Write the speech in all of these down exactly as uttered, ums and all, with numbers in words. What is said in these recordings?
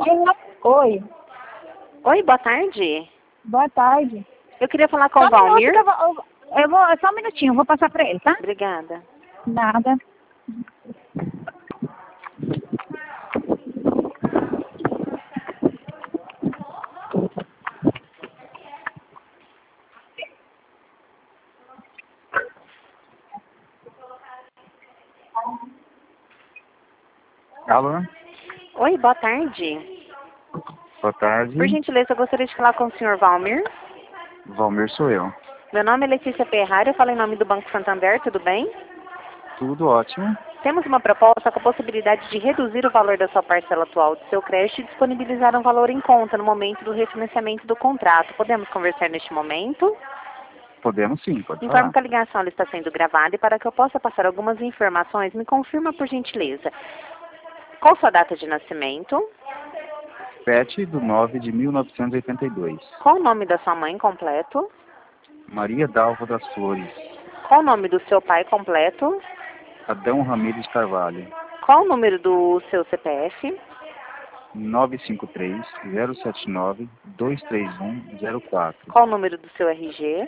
Oi. Oi, boa tarde. Boa tarde. Eu queria falar com Só o um Valmir. minuto que eu vou, eu vou, só um minutinho, eu vou passar pra ele, tá? Obrigada. Nada. Alô? Oi, boa tarde. Boa tarde. Por gentileza, eu gostaria de falar com o senhor Valmir. Valmir sou eu. Meu nome é Letícia Ferrari, eu falo em nome do Banco Santander, tudo bem? Tudo ótimo. Temos uma proposta com a possibilidade de reduzir o valor da sua parcela atual do seu crédito e disponibilizar um valor em conta no momento do refinanciamento do contrato. Podemos conversar neste momento? Podemos sim, pode Informo falar. que a ligação ela está sendo gravada e para que eu possa passar algumas informações, me confirma por gentileza. Qual sua data de nascimento? sete de nove de mil novecentos e oitenta e dois. Qual o nome da sua mãe completo? Maria Dalva das Flores. Qual o nome do seu pai completo? Adão Ramírez Carvalho. Qual o número do seu C P F? nove cinco três, zero sete nove, dois três um, zero quatro. Qual o número do seu R G?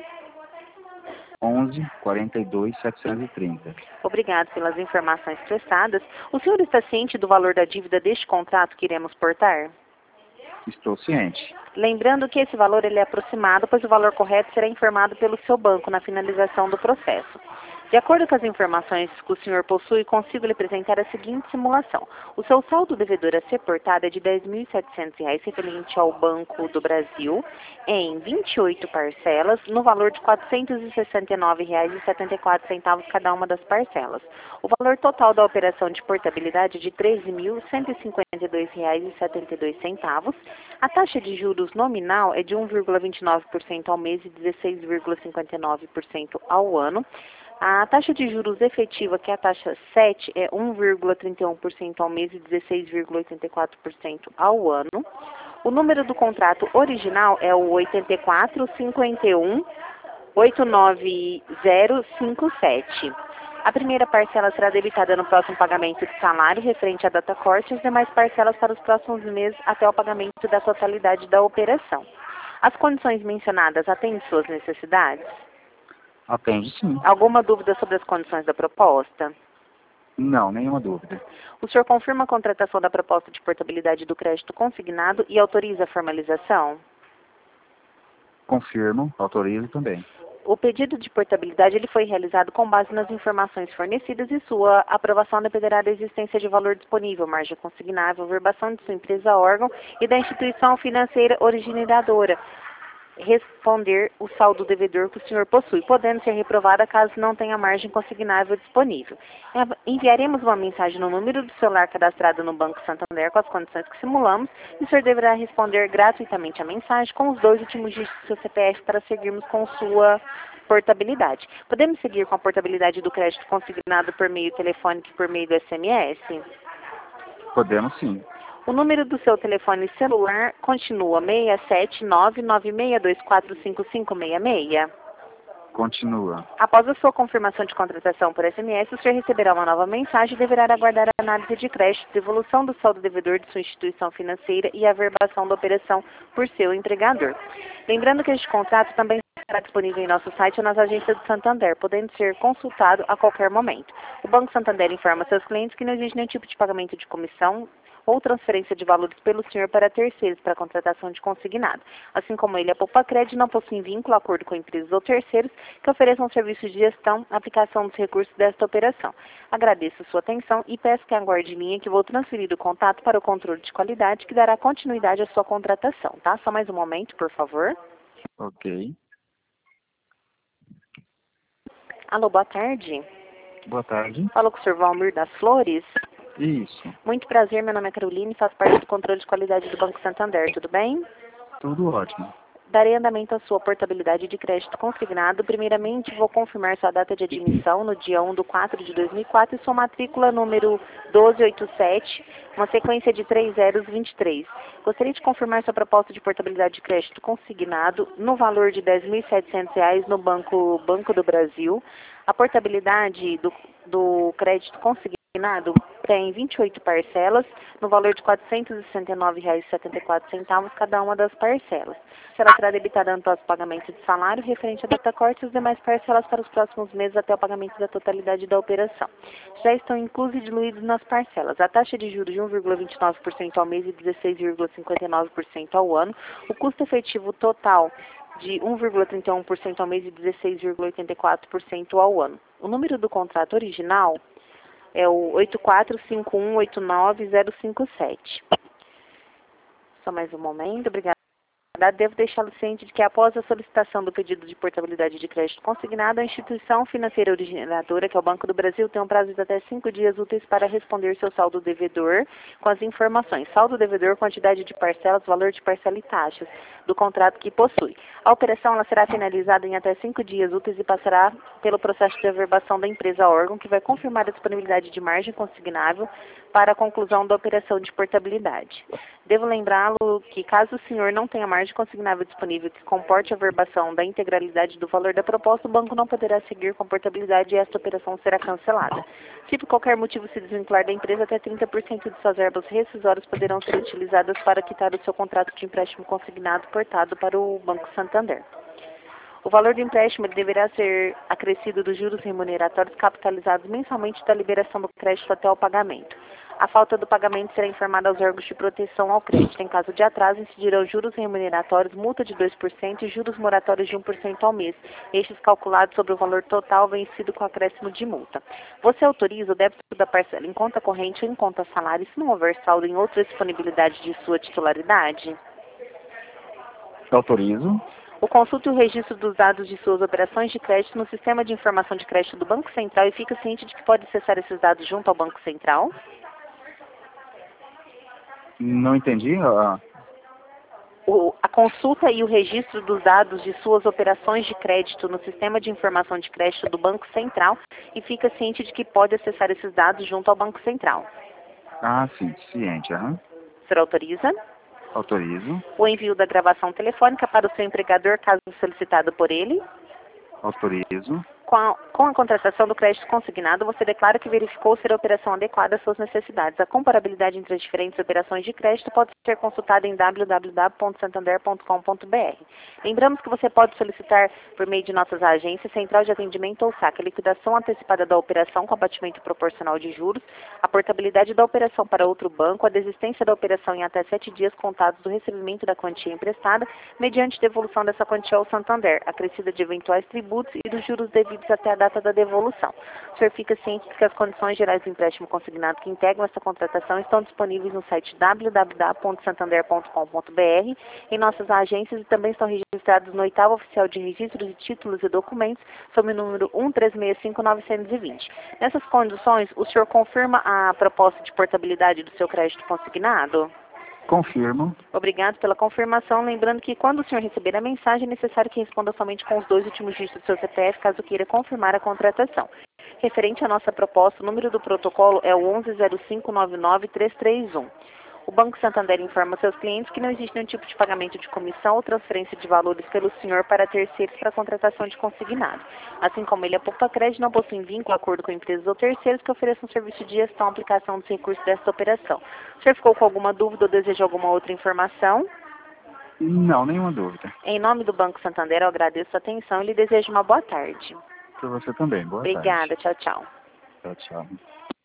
onze, quarenta e dois, setecentos e trinta. Obrigado pelas informações prestadas. O senhor está ciente do valor da dívida deste contrato que iremos portar? Estou ciente. Lembrando que esse valor ele é aproximado, pois o valor correto será informado pelo seu banco na finalização do processo. De acordo com as informações que o senhor possui, consigo lhe apresentar a seguinte simulação. O seu saldo devedor a ser portado é de dez mil e setecentos reais referente ao Banco do Brasil em vinte e oito parcelas, no valor de quatrocentos e sessenta e nove reais e setenta e quatro centavos cada uma das parcelas. O valor total da operação de portabilidade é de treze mil cento e cinquenta e dois reais e setenta e dois centavos. A taxa de juros nominal é de um vírgula vinte e nove por cento ao mês e dezesseis vírgula cinquenta e nove por cento ao ano. A taxa de juros efetiva, que é a taxa sete, é um vírgula trinta e um por cento ao mês e dezesseis vírgula oitenta e quatro por cento ao ano. O número do contrato original é o oito quatro cinco um oito nove zero cinco sete. A primeira parcela será debitada no próximo pagamento de salário referente à data corte e as demais parcelas para os próximos meses até o pagamento da totalidade da operação. As condições mencionadas atendem suas necessidades? Atende sim. Alguma dúvida sobre as condições da proposta? Não, nenhuma dúvida. O senhor confirma a contratação da proposta de portabilidade do crédito consignado e autoriza a formalização? Confirmo, autorizo também. O pedido de portabilidade ele foi realizado com base nas informações fornecidas e sua aprovação dependerá da existência de valor disponível, margem consignável, verbação de sua empresa órgão e da instituição financeira originadora. Responder o saldo devedor que o senhor possui, podendo ser reprovada caso não tenha margem consignável disponível. Enviaremos uma mensagem no número do celular cadastrado no Banco Santander com as condições que simulamos e o senhor deverá responder gratuitamente a mensagem com os dois últimos dígitos do seu C P F para seguirmos com sua portabilidade. Podemos seguir com a portabilidade do crédito consignado por meio telefônico e por meio do S M S? Podemos sim. O número do seu telefone celular continua seis sete nove nove seis dois quatro cinco cinco seis seis. Continua. Após a sua confirmação de contratação por S M S, o senhor receberá uma nova mensagem e deverá aguardar a análise de crédito, devolução do saldo devedor de sua instituição financeira e a averbação da operação por seu empregador. Lembrando que este contrato também estará disponível em nosso site ou nas agências do Santander, podendo ser consultado a qualquer momento. O Banco Santander informa seus clientes que não existe nenhum tipo de pagamento de comissão ou transferência de valores pelo senhor para terceiros para a contratação de consignado. Assim como ele, a Poupacred não possui vínculo, acordo com empresas ou terceiros que ofereçam serviços de gestão, aplicação dos recursos desta operação. Agradeço sua atenção e peço que aguarde em linha que vou transferir o contato para o controle de qualidade que dará continuidade à sua contratação, tá? Só mais um momento, por favor. Ok. Alô, boa tarde. Boa tarde. Falo com o senhor Valmir das Flores. Isso. Muito prazer, meu nome é Caroline e faço parte do controle de qualidade do Banco Santander, tudo bem? Tudo ótimo. Darei andamento à sua portabilidade de crédito consignado. Primeiramente, vou confirmar sua data de admissão no dia um de quatro de dois mil e quatro e sua matrícula número doze oitenta e sete, uma sequência de três zeros vinte e três. Gostaria de confirmar sua proposta de portabilidade de crédito consignado no valor de dez mil e setecentos reais no Banco, Banco do Brasil. A portabilidade do, do crédito consignado consignado tem vinte e oito parcelas, no valor de quatrocentos e sessenta e nove reais e setenta e quatro centavos cada uma das parcelas. Será será debitada ante os pagamentos de salário referente à data corte e as demais parcelas para os próximos meses até o pagamento da totalidade da operação. Já estão inclusos e diluídos nas parcelas a taxa de juros de um vírgula vinte e nove por cento ao mês e dezesseis vírgula cinquenta e nove por cento ao ano, o custo efetivo total de um vírgula trinta e um por cento ao mês e dezesseis vírgula oitenta e quatro por cento ao ano. O número do contrato original é o oito quatro cinco um oito nove zero cinco sete. Só mais um momento, obrigada. Devo deixá-lo ciente de que após a solicitação do pedido de portabilidade de crédito consignado, a instituição financeira originadora, que é o Banco do Brasil, tem um prazo de até cinco dias úteis para responder seu saldo devedor com as informações: saldo devedor, quantidade de parcelas, valor de parcela e taxas do contrato que possui. A operação ela será finalizada em até cinco dias úteis e passará pelo processo de averbação da empresa órgão, que vai confirmar a disponibilidade de margem consignável para a conclusão da operação de portabilidade. Devo lembrá-lo que, caso o senhor não tenha margem consignável disponível que comporte a averbação da integralidade do valor da proposta, o banco não poderá seguir com a portabilidade e esta operação será cancelada. Se por qualquer motivo se desvincular da empresa, até trinta por cento de suas verbas rescisórias poderão ser utilizadas para quitar o seu contrato de empréstimo consignado portado para o Banco Santander. O valor do empréstimo deverá ser acrescido dos juros remuneratórios capitalizados mensalmente da liberação do crédito até o pagamento. A falta do pagamento será informada aos órgãos de proteção ao crédito. Em caso de atraso, incidirão juros remuneratórios, multa de dois por cento e juros moratórios de um por cento ao mês, estes calculados sobre o valor total vencido com acréscimo de multa. Você autoriza o débito da parcela em conta corrente ou em conta salário, se não houver saldo em outra disponibilidade de sua titularidade? Autorizo. O consulta e o registro dos dados de suas operações de crédito no Sistema de Informação de Crédito do Banco Central e fica ciente de que pode acessar esses dados junto ao Banco Central? Não entendi. Ah, O, a consulta e o registro dos dados de suas operações de crédito no Sistema de Informação de Crédito do Banco Central e fica ciente de que pode acessar esses dados junto ao Banco Central. ah sim, ciente. Aham. O senhor autoriza? Autorizo. O envio da gravação telefônica para o seu empregador, caso solicitado por ele? Autorizo. Com a, com a contratação do crédito consignado, você declara que verificou ser a operação adequada às suas necessidades. A comparabilidade entre as diferentes operações de crédito pode ser consultada em w w w ponto santander ponto com ponto b r. Lembramos que você pode solicitar, por meio de nossas agências, central de atendimento ou saque, a liquidação antecipada da operação com abatimento proporcional de juros, a portabilidade da operação para outro banco, a desistência da operação em até sete dias contados do recebimento da quantia emprestada, mediante devolução dessa quantia ao Santander, acrescida de eventuais tributos e dos juros devidos até a data da devolução. O senhor fica ciente de que as condições gerais do empréstimo consignado que integram essa contratação estão disponíveis no site w w w ponto santander ponto com ponto b r, em nossas agências, e também estão registrados no oitavo oficial de registros de títulos e documentos, sob o número um três seis cinco nove dois zero. Nessas condições, o senhor confirma a proposta de portabilidade do seu crédito consignado? Confirmo. Obrigado pela confirmação. Lembrando que quando o senhor receber a mensagem, é necessário que responda somente com os dois últimos dígitos do seu C P F, caso queira confirmar a contratação. Referente à nossa proposta, o número do protocolo é o onze zero cinco nove nove três três um. O Banco Santander informa seus clientes que não existe nenhum tipo de pagamento de comissão ou transferência de valores pelo senhor para terceiros para contratação de consignado. Assim como ele, a Poupa Crédito não possui vínculo, acordo com empresas ou terceiros que ofereçam serviço de gestão e aplicação dos recursos desta operação. O senhor ficou com alguma dúvida ou deseja alguma outra informação? Não, nenhuma dúvida. Em nome do Banco Santander, eu agradeço a atenção e lhe desejo uma boa tarde. Para você também. Boa Obrigada, tarde. tchau, tchau. Tchau, tchau.